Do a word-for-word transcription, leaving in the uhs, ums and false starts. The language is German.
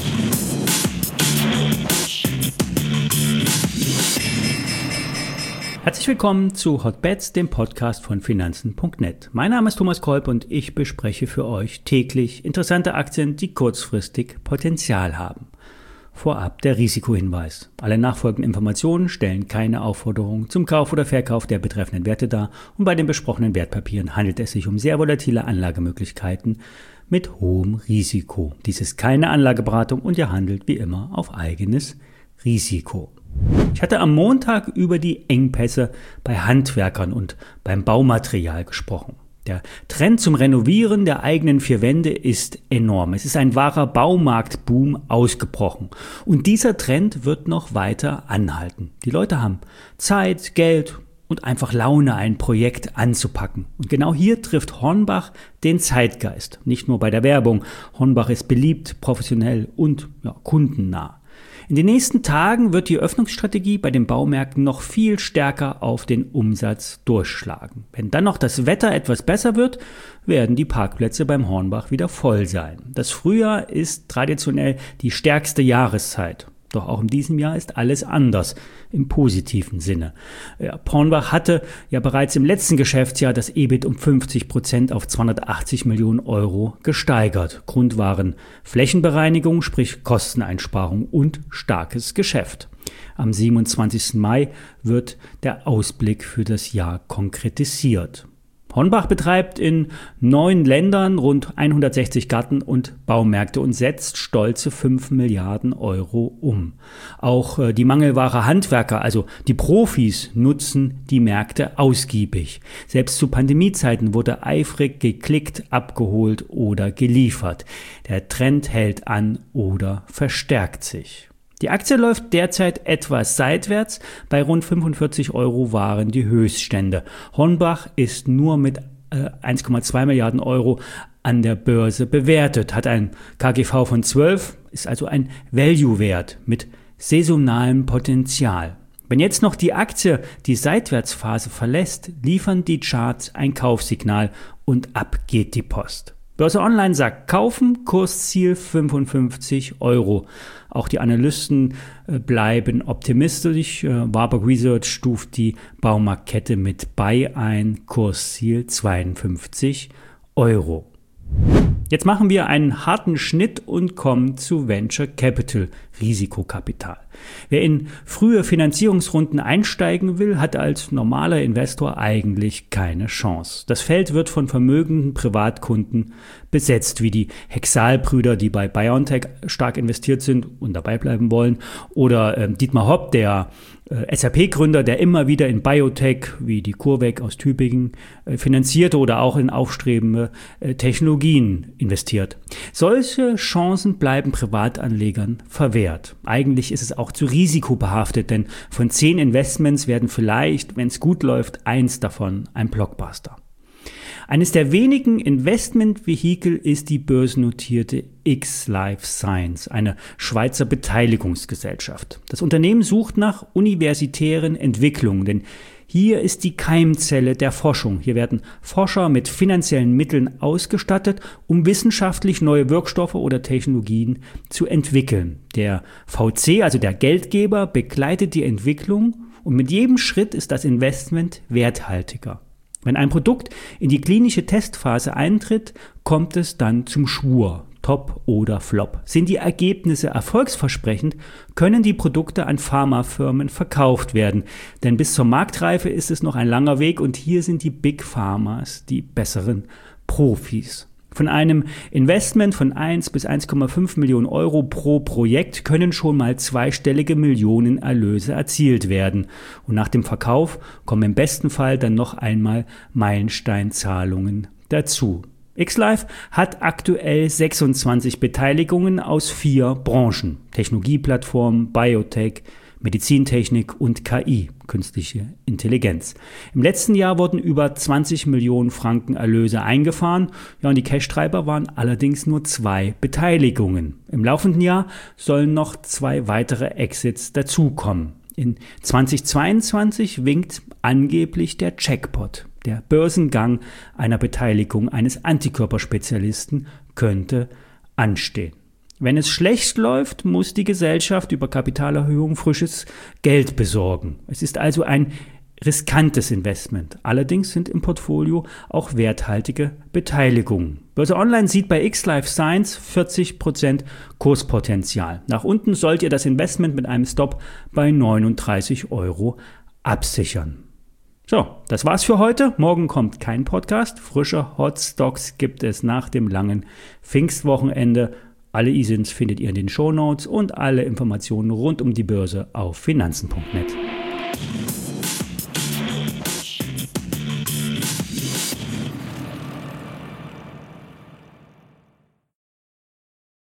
Herzlich willkommen zu Hotbets, dem Podcast von Finanzen Punkt net. Mein Name ist Thomas Kolb und ich bespreche für euch täglich interessante Aktien, die kurzfristig Potenzial haben. Vorab der Risikohinweis. Alle nachfolgenden Informationen stellen keine Aufforderung zum Kauf oder Verkauf der betreffenden Werte dar und bei den besprochenen Wertpapieren handelt es sich um sehr volatile Anlagemöglichkeiten mit hohem Risiko. Dies ist keine Anlageberatung und ihr handelt wie immer auf eigenes Risiko. Ich hatte am Montag über die Engpässe bei Handwerkern und beim Baumaterial gesprochen. Der Trend zum Renovieren der eigenen vier Wände ist enorm. Es ist ein wahrer Baumarktboom ausgebrochen. Und dieser Trend wird noch weiter anhalten. Die Leute haben Zeit, Geld und einfach Laune, ein Projekt anzupacken. Und genau hier trifft Hornbach den Zeitgeist. Nicht nur bei der Werbung. Hornbach ist beliebt, professionell und ja, kundennah. In den nächsten Tagen wird die Öffnungsstrategie bei den Baumärkten noch viel stärker auf den Umsatz durchschlagen. Wenn dann noch das Wetter etwas besser wird, werden die Parkplätze beim Hornbach wieder voll sein. Das Frühjahr ist traditionell die stärkste Jahreszeit. Doch auch in diesem Jahr ist alles anders, im positiven Sinne. Ja, Hornbach hatte ja bereits im letzten Geschäftsjahr das E B I T um fünfzig Prozent auf zweihundertachtzig Millionen Euro gesteigert. Grund waren Flächenbereinigung, sprich Kosteneinsparung und starkes Geschäft. Am siebenundzwanzigsten Mai wird der Ausblick für das Jahr konkretisiert. Hornbach betreibt in neun Ländern rund hundertsechzig Garten- und Baumärkte und setzt stolze fünf Milliarden Euro um. Auch äh, die Mangelware Handwerker, also die Profis, nutzen die Märkte ausgiebig. Selbst zu Pandemiezeiten wurde eifrig geklickt, abgeholt oder geliefert. Der Trend hält an oder verstärkt sich. Die Aktie läuft derzeit etwas seitwärts, bei rund fünfundvierzig Euro waren die Höchststände. Hornbach ist nur mit äh, eins Komma zwei Milliarden Euro an der Börse bewertet, hat ein K G V von zwölf, ist also ein Value-Wert mit saisonalem Potenzial. Wenn jetzt noch die Aktie die Seitwärtsphase verlässt, liefern die Charts ein Kaufsignal und ab geht die Post. Börse Online sagt kaufen, Kursziel fünfundfünfzig Euro. Auch die Analysten äh, bleiben optimistisch. Äh, Warburg Research stuft die Baumarktkette mit Buy ein, Kursziel zweiundfünfzig Euro. Jetzt machen wir einen harten Schnitt und kommen zu Venture Capital, Risikokapital. Wer in frühe Finanzierungsrunden einsteigen will, hat als normaler Investor eigentlich keine Chance. Das Feld wird von vermögenden Privatkunden besetzt, wie die Hexal-Brüder, die bei BioNTech stark investiert sind und dabei bleiben wollen, oder äh, Dietmar Hopp, der äh, S A P-Gründer, der immer wieder in Biotech wie die CureVac aus Tübingen äh, finanzierte oder auch in aufstrebende äh, Technologien investiert. Solche Chancen bleiben Privatanlegern verwehrt. Eigentlich ist es auch zu risikobehaftet, denn von zehn Investments werden vielleicht, wenn es gut läuft, eins davon ein Blockbuster. Eines der wenigen Investmentvehikel ist die börsennotierte X-Life Science, eine Schweizer Beteiligungsgesellschaft. Das Unternehmen sucht nach universitären Entwicklungen, denn hier ist die Keimzelle der Forschung. Hier werden Forscher mit finanziellen Mitteln ausgestattet, um wissenschaftlich neue Wirkstoffe oder Technologien zu entwickeln. Der V C, also der Geldgeber, begleitet die Entwicklung und mit jedem Schritt ist das Investment werthaltiger. Wenn ein Produkt in die klinische Testphase eintritt, kommt es dann zum Schwur, Top oder Flop. Sind die Ergebnisse erfolgsversprechend, können die Produkte an Pharmafirmen verkauft werden. Denn bis zur Marktreife ist es noch ein langer Weg und hier sind die Big Pharmas die besseren Profis. Von einem Investment von eins bis eins Komma fünf Millionen Euro pro Projekt können schon mal zweistellige Millionenerlöse erzielt werden. Und nach dem Verkauf kommen im besten Fall dann noch einmal Meilensteinzahlungen dazu. X-Life hat aktuell sechsundzwanzig Beteiligungen aus vier Branchen: Technologieplattformen, Biotech, Medizintechnik und K I, künstliche Intelligenz. Im letzten Jahr wurden über zwanzig Millionen Franken Erlöse eingefahren. Ja, und die Cash-Treiber waren allerdings nur zwei Beteiligungen. Im laufenden Jahr sollen noch zwei weitere Exits dazukommen. In zweitausendzweiundzwanzig winkt angeblich der Jackpot. Der Börsengang einer Beteiligung eines Antikörperspezialisten könnte anstehen. Wenn es schlecht läuft, muss die Gesellschaft über Kapitalerhöhung frisches Geld besorgen. Es ist also ein riskantes Investment. Allerdings sind im Portfolio auch werthaltige Beteiligungen. Börse Online sieht bei X Life Science vierzig Prozent Kurspotenzial. Nach unten sollt ihr das Investment mit einem Stop bei neununddreißig Euro absichern. So, das war's für heute. Morgen kommt kein Podcast. Frische Hot Stocks gibt es nach dem langen Pfingstwochenende. Alle I S I Ns findet ihr in den Shownotes und alle Informationen rund um die Börse auf finanzen punkt net.